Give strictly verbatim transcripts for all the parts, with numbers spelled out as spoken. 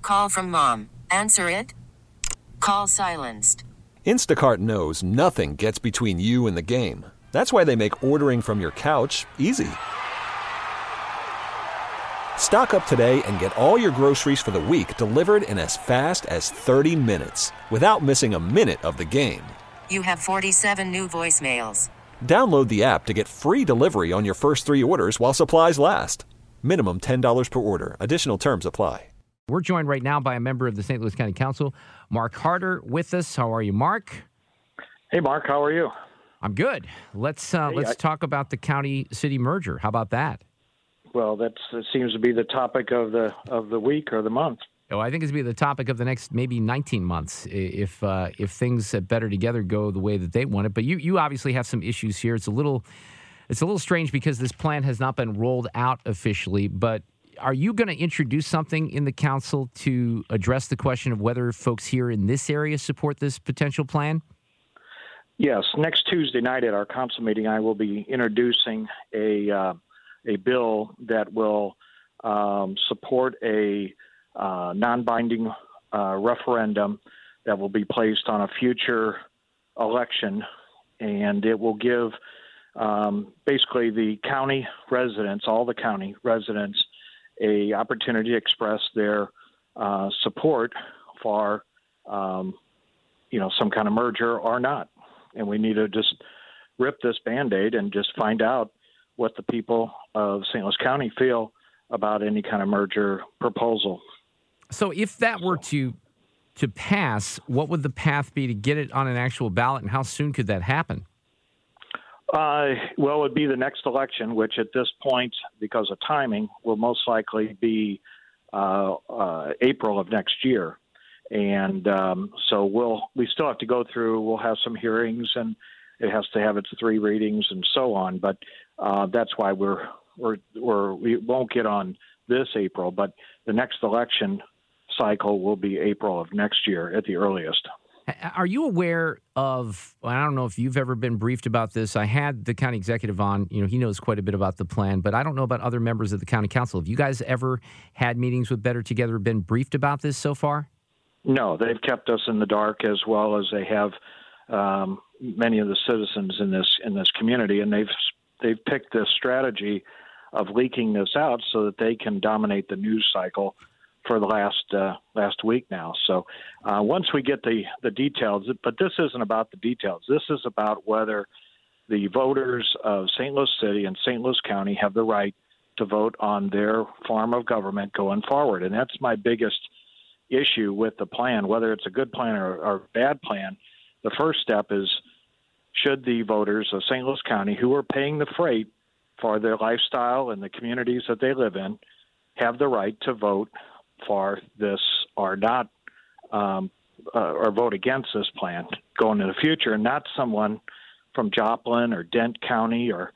Call from mom. Answer it. Call silenced. Instacart knows nothing gets between you and the game. That's why they make ordering from your couch easy. Stock up today and get all your groceries for the week delivered in as fast as thirty minutes without missing a minute of the game. You have forty-seven new voicemails. Download the app to get free delivery on your first three orders while supplies last. Minimum ten dollars per order. Additional terms apply. We're joined right now by a member of the Saint Louis County Council, Mark Harder, with us. How are you, Mark? Hey, Mark. How are you? I'm good. Let's uh, hey, let's I, talk about the county-city merger. How about that? Well, that seems to be the topic of the of the week or the month. Oh, I think it's going to be the topic of the next maybe nineteen months if uh, if things at Better Together go the way that they want it. But you you obviously have some issues here. It's a little it's a little strange because this plan has not been rolled out officially, but are you going to introduce something in the council to address the question of whether folks here in this area support this potential plan? Yes. Next Tuesday night at our council meeting, I will be introducing a uh, a bill that will um, support a uh, non-binding uh, referendum that will be placed on a future election, and it will give um, basically the county residents, all the county residents, a opportunity to express their uh, support for, um, you know, some kind of merger or not. And we need to just rip this Band-Aid and just find out what the people of Saint Louis County feel about any kind of merger proposal. So if that were to to pass, what would the path be to get it on an actual ballot, and how soon could that happen? Uh, well, it would be the next election, which at this point, because of timing, will most likely be uh, uh, April of next year. And um, so we'll we still have to go through. We'll have some hearings, and it has to have its three readings and so on. But uh, that's why we're we're we're we won't get on this April, but the next election cycle will be April of next year at the earliest. Are you aware of, I don't know if you've ever been briefed about this. I had the county executive on, you know, he knows quite a bit about the plan, but I don't know about other members of the county council. Have you guys ever had meetings with Better Together, been briefed about this so far? No, they've kept us in the dark, as well as they have um, many of the citizens in this in this community, and they've they've picked this strategy of leaking this out so that they can dominate the news cycle for the last uh, last week now. So uh, once we get the, the details, but this isn't about the details. This is about whether the voters of Saint Louis City and Saint Louis County have the right to vote on their form of government going forward. And that's my biggest issue with the plan, whether it's a good plan or, or a bad plan. The first step is, should the voters of Saint Louis County, who are paying the freight for their lifestyle and the communities that they live in, have the right to vote for this or not, um, uh, or vote against this plan going into the future, and not someone from Joplin or Dent County or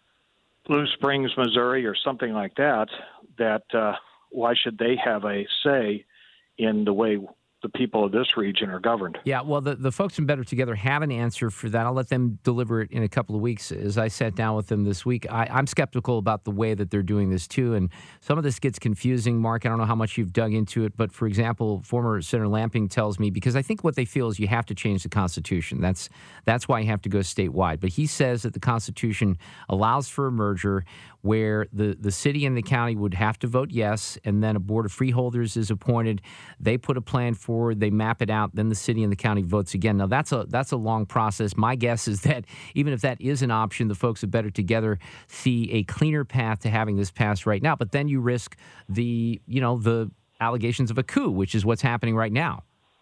Blue Springs, Missouri, or something like that, that uh, why should they have a say in the way the people of this region are governed? Yeah, well, the, the folks in Better Together have an answer for that. I'll let them deliver it in a couple of weeks. As I sat down with them this week, I, I'm skeptical about the way that they're doing this, too. And some of this gets confusing, Mark. I don't know how much you've dug into it. But, for example, former Senator Lamping tells me, because I think what they feel is you have to change the Constitution. That's, that's why you have to go statewide. But he says that the Constitution allows for a merger where the, the city and the county would have to vote yes, and then a board of freeholders is appointed. They put a plan forward, they map it out, then the city and the county votes again. Now, that's a that's a long process. My guess is that even if that is an option, the folks at Better Together see a cleaner path to having this passed right now. But then you risk the, you know, the allegations of a coup, which is what's happening right now.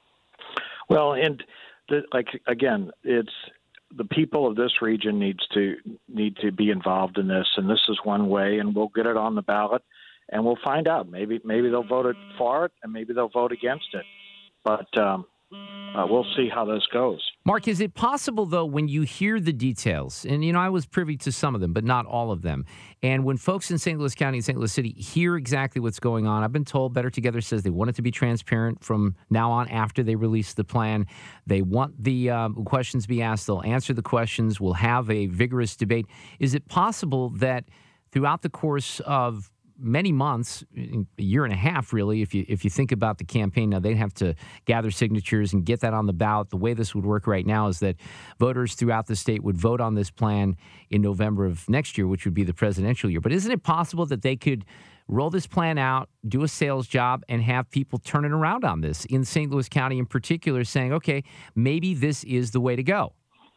Well, and the, like, again, it's the people of this region needs to need to be involved in this, and this is one way, and we'll get it on the ballot, and we'll find out. Maybe maybe they'll vote it for it, and maybe they'll vote against it. But um, uh, we'll see how this goes. Mark, is it possible, though, when you hear the details, and, you know, I was privy to some of them, but not all of them, and when folks in Saint Louis County and Saint Louis City hear exactly what's going on, I've been told Better Together says they want it to be transparent from now on after they release the plan. They want the um, questions to be asked. They'll answer the questions. We'll have a vigorous debate. Is it possible that throughout the course of many months, a year and a half, really, if you if you think about the campaign. Now, they'd have to gather signatures and get that on the ballot. The way this would work right now is that voters throughout the state would vote on this plan in November of next year, which would be the presidential year. But isn't it possible that they could roll this plan out, do a sales job, and have people turning around on this in Saint Louis County in particular, saying, okay, maybe this is the way to go?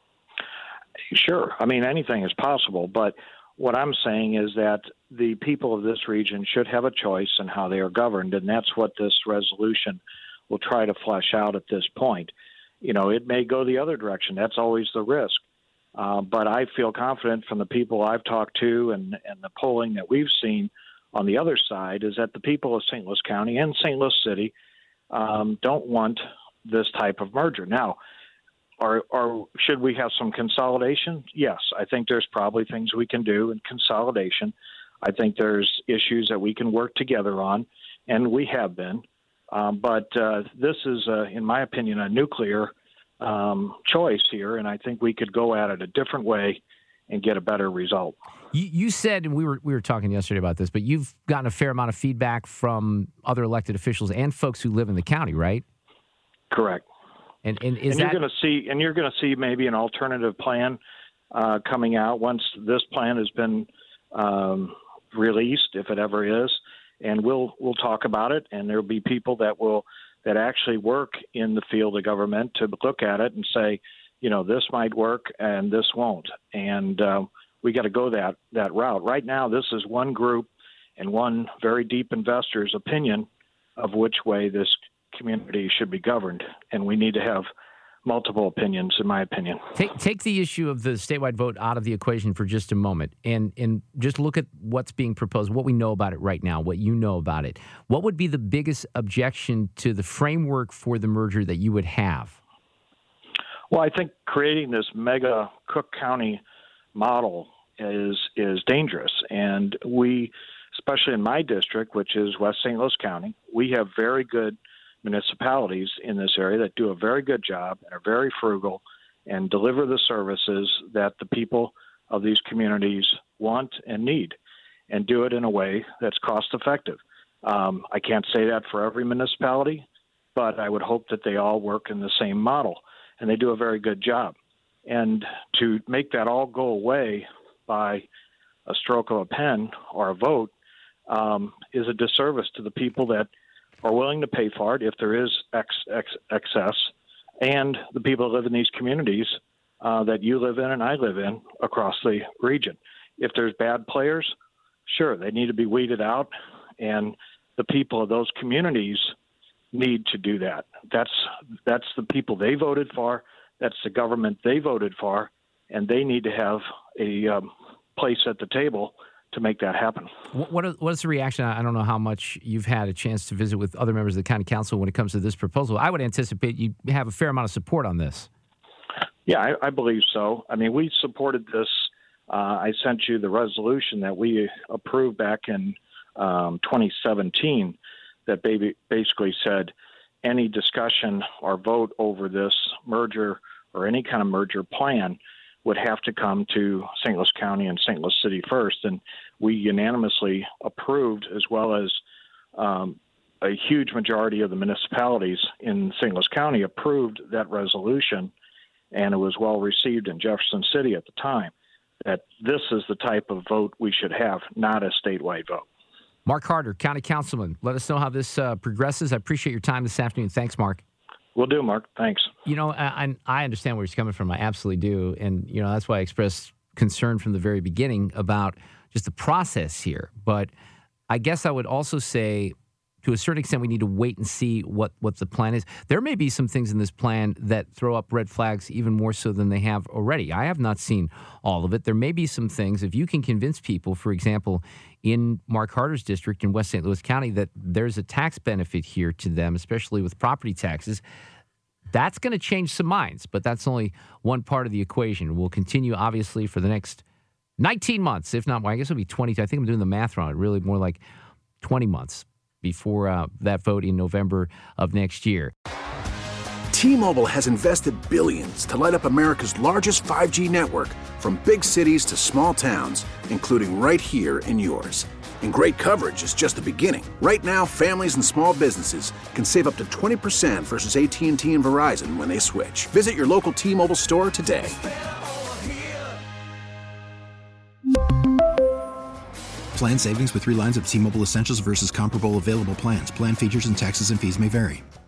Sure. I mean, anything is possible. But what I'm saying is that the people of this region should have a choice in how they are governed, and that's what this resolution will try to flesh out at this point. You know, it may go the other direction. That's always the risk. Uh, but I feel confident from the people I've talked to and, and the polling that we've seen on the other side is that the people of Saint Louis County and Saint Louis City um, don't want this type of merger. Now, are, are, should we have some consolidation? Yes, I think there's probably things we can do in consolidation. I think there's issues that we can work together on, and we have been. Um, but uh, this is, uh, in my opinion, a nuclear um, choice here, and I think we could go at it a different way and get a better result. You, you said, and we were we were talking yesterday about this, but you've gotten a fair amount of feedback from other elected officials and folks who live in the county, right? Correct. And and is and that you're going to see, and you're going to see maybe an alternative plan uh, coming out once this plan has been um, released, if it ever is, and we'll we'll talk about it. And there'll be people that will that actually work in the field of government to look at it and say, you know, this might work and this won't. And uh, we got to go that, that route. Right now, this is one group and one very deep investor's opinion of which way this community should be governed. And we need to have multiple opinions, in my opinion. Take take the issue of the statewide vote out of the equation for just a moment and, and just look at what's being proposed, what we know about it right now, what you know about it. What would be the biggest objection to the framework for the merger that you would have? Well, I think creating this mega Cook County model is is dangerous. And we, especially in my district, which is West Saint Louis County, we have very good municipalities in this area that do a very good job and are very frugal and deliver the services that the people of these communities want and need, and do it in a way that's cost effective. Um, I can't say that for every municipality, but I would hope that they all work in the same model, and they do a very good job. And to make that all go away by a stroke of a pen or a vote um, is a disservice to the people that are willing to pay for it if there is ex, ex, excess, and the people that live in these communities uh, that you live in and I live in across the region. If there's bad players, sure, they need to be weeded out, and the people of those communities need to do that. That's that's the people they voted for. That's the government they voted for, and they need to have a um, place at the table to make that happen. What is, what is the reaction? I don't know how much you've had a chance to visit with other members of the county council when it comes to this proposal. I would anticipate you have a fair amount of support on this. Yeah, I, I believe so. I mean, we supported this. Uh, I sent you the resolution that we approved back in um, twenty seventeen that basically said any discussion or vote over this merger or any kind of merger plan would have to come to Saint Louis County and Saint Louis City first. And we unanimously approved, as well as um, a huge majority of the municipalities in Saint Louis County approved that resolution, and it was well received in Jefferson City at the time, that this is the type of vote we should have, not a statewide vote. Mark Carter, County Councilman, let us know how this uh, progresses. I appreciate your time this afternoon. Thanks, Mark. Will do, Mark. Thanks. You know, I, I understand where he's coming from. I absolutely do. And, you know, that's why I expressed concern from the very beginning about just the process here. But I guess I would also say, to a certain extent, we need to wait and see what, what the plan is. There may be some things in this plan that throw up red flags even more so than they have already. I have not seen all of it. There may be some things, if you can convince people, for example, in Mark Carter's district in West Saint Louis County, that there's a tax benefit here to them, especially with property taxes, that's going to change some minds. But that's only one part of the equation. We'll continue, obviously, for the next nineteen months, if not, well, I guess it'll be twenty. I think I'm doing the math wrong. Really more like twenty months before uh, that vote in November of next year. T-Mobile has invested billions to light up America's largest five G network, from big cities to small towns, including right here in yours. And great coverage is just the beginning. Right now, families and small businesses can save up to twenty percent versus A T and T and Verizon when they switch. Visit your local T-Mobile store today. Plan savings with three lines of T-Mobile Essentials versus comparable available plans. Plan features and taxes and fees may vary.